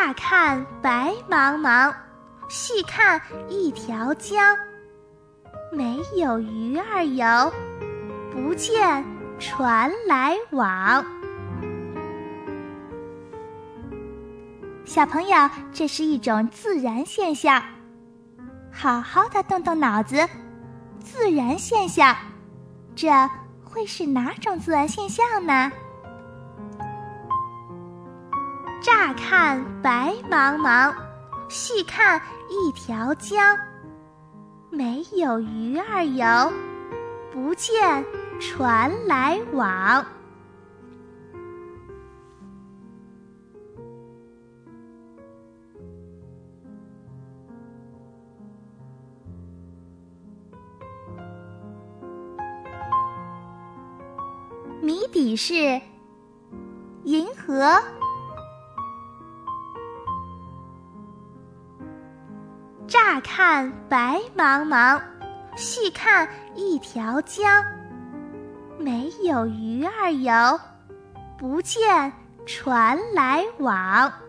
乍看白茫茫，细看一条江。没有鱼儿游，不见船来往。小朋友，这是一种自然现象，好好的动动脑子。自然现象，这会是哪种自然现象呢？乍看白茫茫，细看一条江。没有鱼儿游，不见船来往。谜底是银河。乍看白茫茫，细看一条江。没有鱼儿游，不见船来往。